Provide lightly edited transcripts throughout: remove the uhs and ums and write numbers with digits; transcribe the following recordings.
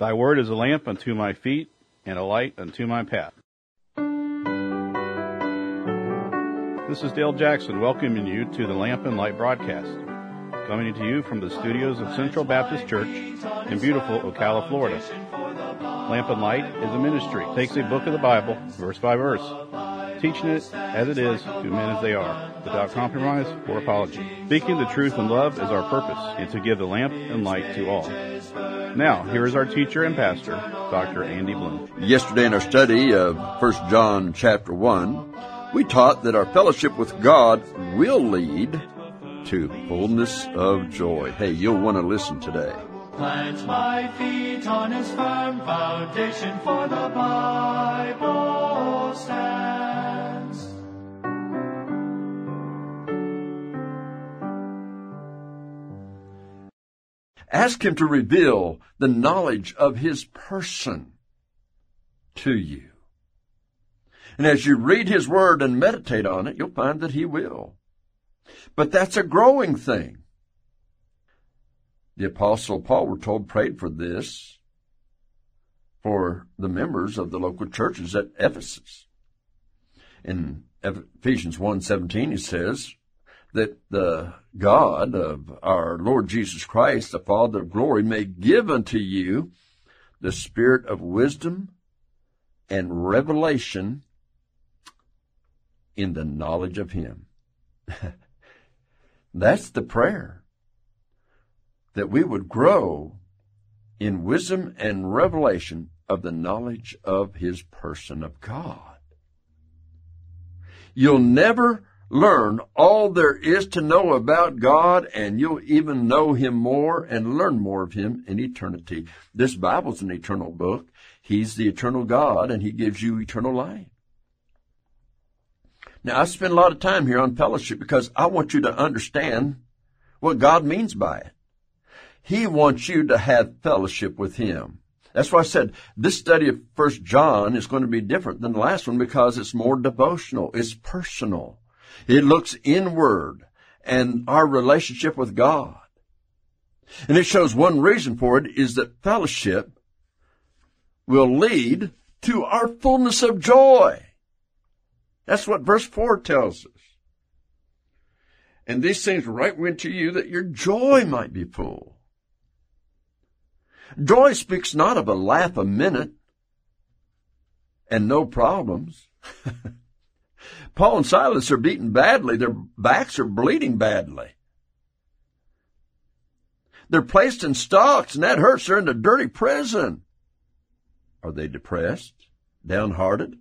Thy word is a lamp unto my feet and a light unto my path. This is Dale Jackson welcoming you to the Lamp and Light broadcast, coming to you from the studios of Central Baptist Church in beautiful Ocala, Florida. Lamp and Light is a ministry. It takes a book of the Bible, verse by verse, teaching it as it is to men as they are, without compromise or apology. Speaking the truth in love is our purpose, and to give the lamp and light to all. Now, here is our teacher and pastor, Dr. Andy Bloom. Yesterday in our study of 1 John chapter 1, we taught that our fellowship with God will lead to fullness of joy. Hey, you'll want to listen today. Plant my feet on his firm foundation, for the Bible stands. Ask him to reveal the knowledge of his person to you. And as you read his word and meditate on it, you'll find that he will. But that's a growing thing. The Apostle Paul, we're told, prayed for this for the members of the local churches at Ephesus. In Ephesians 1:17, he says that the God of our Lord Jesus Christ, the Father of glory, may give unto you the spirit of wisdom and revelation in the knowledge of him. That's the prayer, that we would grow in wisdom and revelation of the knowledge of his person, of God. You'll never learn all there is to know about God, and you'll even know him more and learn more of him in eternity. This Bible's an eternal book. He's the eternal God, and he gives you eternal life. Now, I spend a lot of time here on fellowship because I want you to understand what God means by it. He wants you to have fellowship with him. That's why I said this study of 1 John is going to be different than the last one because it's more devotional. It's personal. It looks inward and our relationship with God. And it shows one reason for it is that fellowship will lead to our fullness of joy. That's what verse 4 tells us. And these things write we unto you that your joy might be full. Joy speaks not of a laugh a minute and no problems. Paul and Silas are beaten badly. Their backs are bleeding badly. They're placed in stocks, and that hurts. They're in a dirty prison. Are they depressed? Downhearted?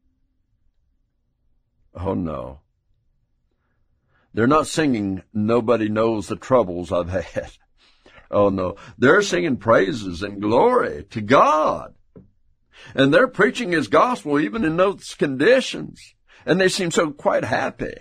Oh, no. They're not singing, "Nobody knows the troubles I've had." Oh, no. They're singing praises and glory to God. And they're preaching his gospel even in those conditions. And they seem so quite happy.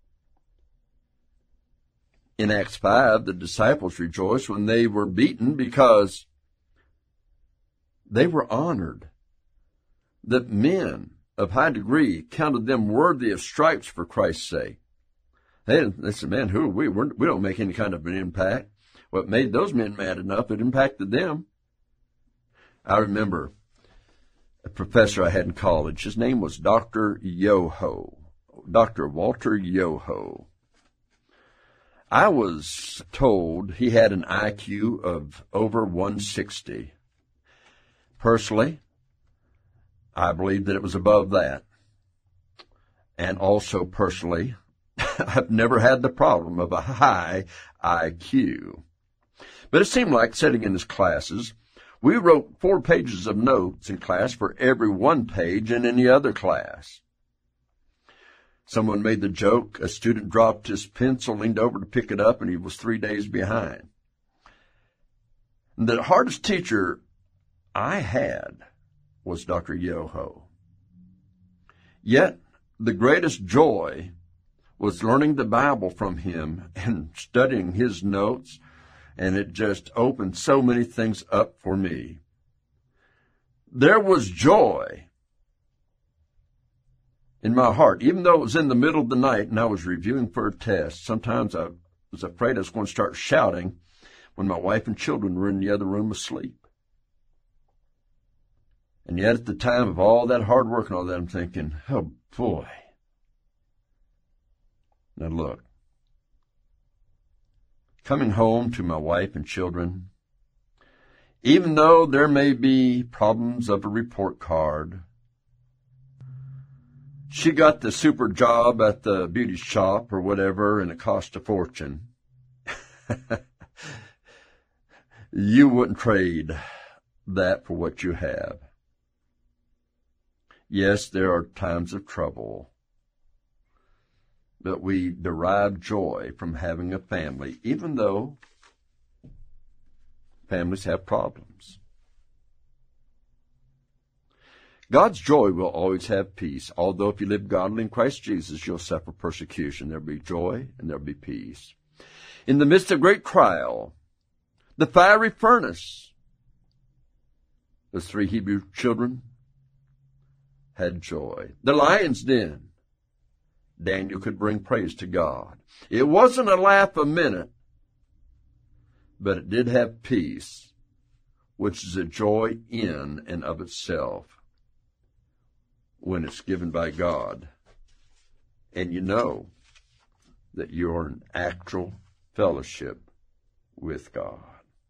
In Acts 5, the disciples rejoiced when they were beaten because they were honored that men of high degree counted them worthy of stripes for Christ's sake. They said, man, who are we? We don't make any kind of an impact. What made those men mad enough, it impacted them. I remember a professor I had in college. His name was Dr. Yoho, Dr. Walter Yoho. I was told he had an IQ of over 160. Personally, I believe that it was above that. And also personally, I've never had the problem of a high IQ. But it seemed like sitting in his classes, we wrote 4 pages of notes in class for every 1 page in any other class. Someone made the joke, a student dropped his pencil, leaned over to pick it up, and he was 3 days behind. The hardest teacher I had was Dr. Yoho. Yet, the greatest joy was learning the Bible from him and studying his notes, and it just opened so many things up for me. There was joy in my heart, even though it was in the middle of the night and I was reviewing for a test. Sometimes I was afraid I was going to start shouting when my wife and children were in the other room asleep. And yet at the time of all that hard work and all that, I'm thinking, oh boy. Now look, coming home to my wife and children, even though there may be problems of a report card, she got the super job at the beauty shop or whatever, and it cost a fortune. You wouldn't trade that for what you have. Yes, there are times of trouble, but we derive joy from having a family, even though families have problems. God's joy will always have peace, although if you live godly in Christ Jesus, you'll suffer persecution. There'll be joy and there'll be peace. In the midst of great trial, the fiery furnace, the 3 Hebrew children had joy. The lion's den, Daniel could bring praise to God. It wasn't a laugh a minute, but it did have peace, which is a joy in and of itself when it's given by God. And you know that you're in actual fellowship with God.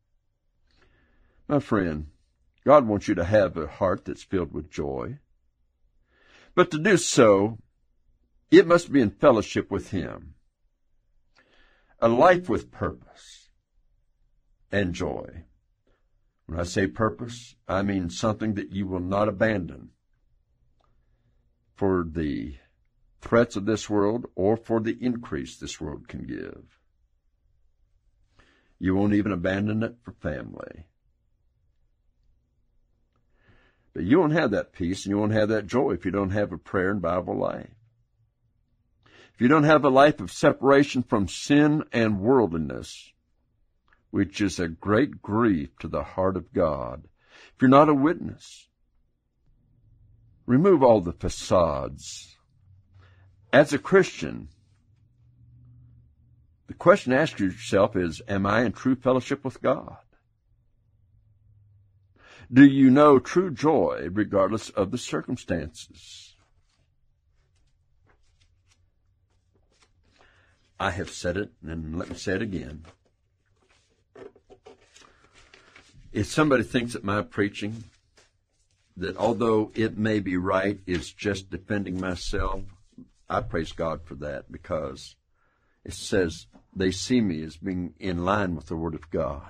My friend, God wants you to have a heart that's filled with joy. But to do so, it must be in fellowship with Him. A life with purpose and joy. When I say purpose, I mean something that you will not abandon for the threats of this world or for the increase this world can give. You won't even abandon it for family. But you won't have that peace and you won't have that joy if you don't have a prayer and Bible life. If you don't have a life of separation from sin and worldliness, which is a great grief to the heart of God, if you're not a witness, remove all the facades. As a Christian, the question to ask yourself is, am I in true fellowship with God? Do you know true joy regardless of the circumstances? I have said it, and let me say it again. If somebody thinks that my preaching, that although it may be right, is just defending myself, I praise God for that, because it says they see me as being in line with the Word of God.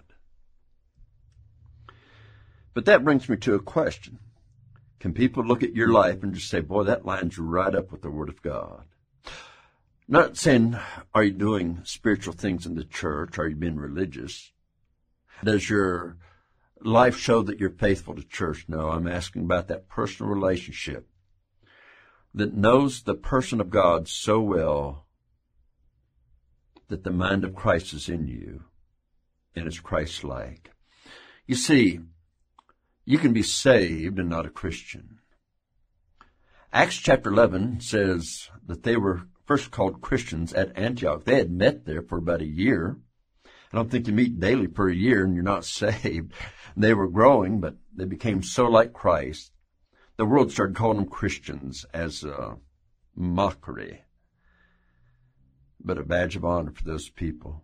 But that brings me to a question. Can people look at your life and just say, boy, that lines right up with the Word of God? Not saying, are you doing spiritual things in the church? Are you being religious? Does your life show that you're faithful to church? No, I'm asking about that personal relationship that knows the person of God so well that the mind of Christ is in you and is Christ-like. You see, you can be saved and not a Christian. Acts chapter 11 says that they were first called Christians at Antioch. They had met there for about a year. I don't think you meet daily for a year and you're not saved. They were growing, but they became so like Christ. The world started calling them Christians as a mockery, but a badge of honor for those people.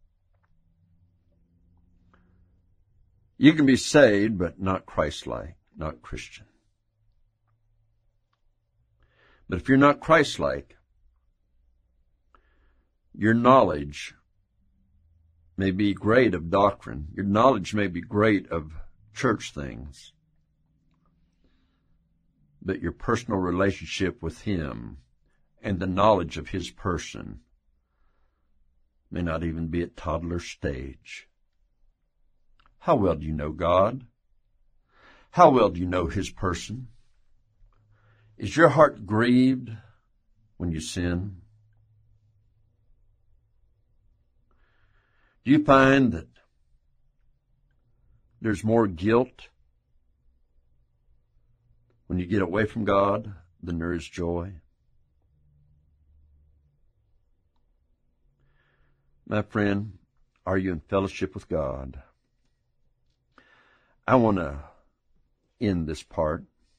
You can be saved, but not Christ-like, not Christian. But if you're not Christ-like, your knowledge may be great of doctrine. Your knowledge may be great of church things. But your personal relationship with Him and the knowledge of His person may not even be at toddler stage. How well do you know God? How well do you know His person? Is your heart grieved when you sin? Do you find that there's more guilt when you get away from God than there is joy? My friend, are you in fellowship with God? I want to end this part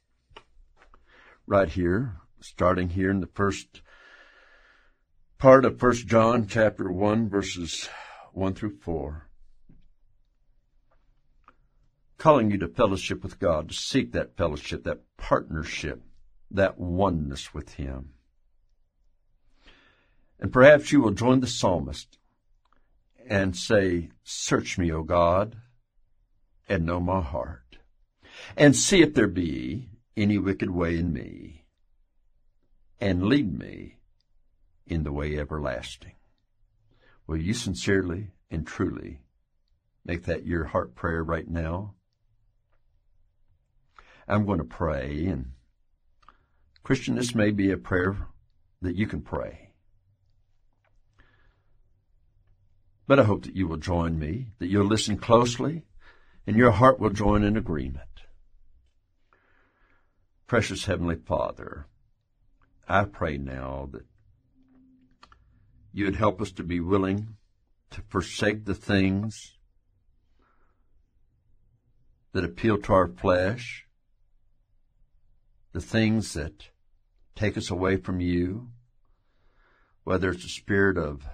right here, starting here in the first part of 1 John chapter 1, verses 1 through 4. Calling you to fellowship with God, to seek that fellowship, that partnership, that oneness with Him. And perhaps you will join the psalmist and say, "Search me, O God, and know my heart, and see if there be any wicked way in me, and lead me in the way everlasting." Will you sincerely and truly make that your heart prayer right now? I'm going to pray, and Christian, this may be a prayer that you can pray. But I hope that you will join me, that you'll listen closely, and your heart will join in agreement. Precious Heavenly Father, I pray now that you would help us to be willing to forsake the things that appeal to our flesh, the things that take us away from you, whether it's a spirit of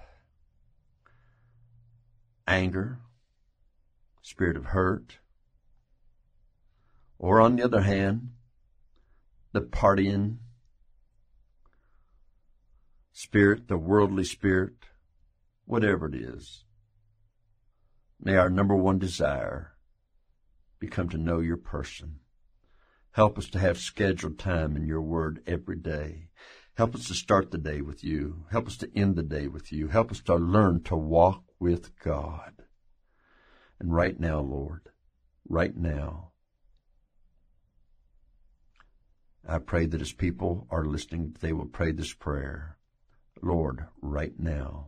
anger, spirit of hurt, or on the other hand, the partying spirit, the worldly spirit, whatever it is. May our number one desire become to know your person. Help us to have scheduled time in your word every day. Help us to start the day with you. Help us to end the day with you. Help us to learn to walk with God. And right now, Lord, right now, I pray that as people are listening, they will pray this prayer. Lord, right now,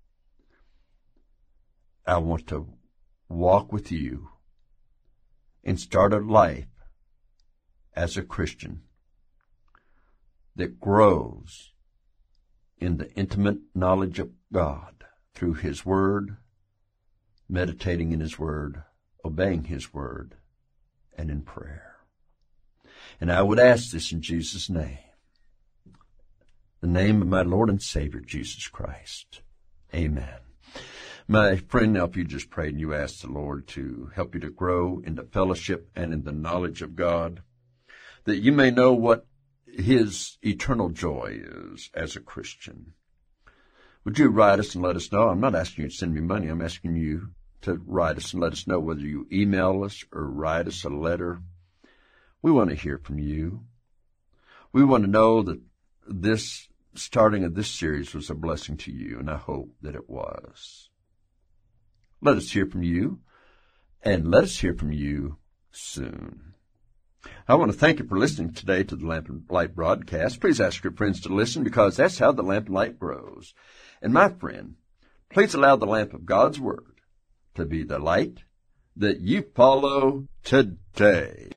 I want to walk with you and start a life as a Christian that grows in the intimate knowledge of God through His Word, meditating in His Word, obeying His Word, and in prayer. And I would ask this in Jesus' name, the name of my Lord and Savior, Jesus Christ. Amen. My friend, now if you just prayed and you asked the Lord to help you to grow in the fellowship and in the knowledge of God, that you may know what His eternal joy is as a Christian, would you write us and let us know? I'm not asking you to send me money. I'm asking you to write us and let us know, whether you email us or write us a letter. We want to hear from you. We want to know that this starting of this series was a blessing to you, and I hope that it was. Let us hear from you, and let us hear from you soon. I want to thank you for listening today to the Lamp and Light broadcast. Please ask your friends to listen, because that's how the Lamp and Light grows. And my friend, please allow the lamp of God's Word to be the light that you follow today.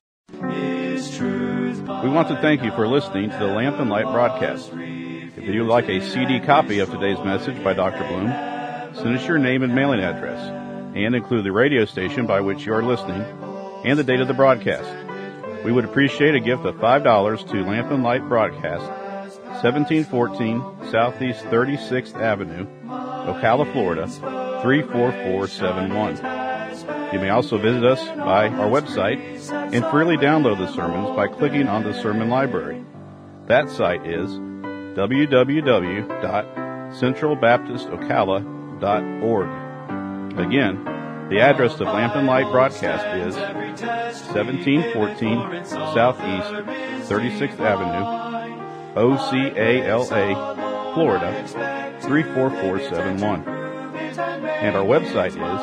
We want to thank you for listening to the Lamp and Light broadcast. If you'd like a CD copy of today's message by Dr. Bloom, send us your name and mailing address, and include the radio station by which you are listening and the date of the broadcast. We would appreciate a gift of $5 to Lamp and Light Broadcast, 1714 Southeast 36th Avenue, Ocala, Florida, 34471. You may also visit us by our website and freely download the sermons by clicking on the sermon library. That site is www.centralbaptistocala.org. Again, the address of Lamp and Light Broadcast is 1714 Southeast 36th Avenue, Ocala, Florida, 34471. And our website is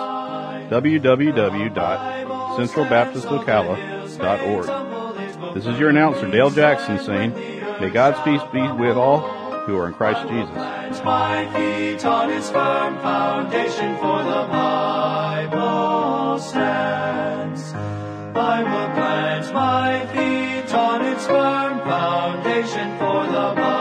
www.centralbaptistocala.org. This is your announcer, Dale Jackson, saying, may God's peace be with all who are in Christ Jesus. My feet on His firm foundation, for the Bible stands. I will plant my feet on its firm foundation, for the Bible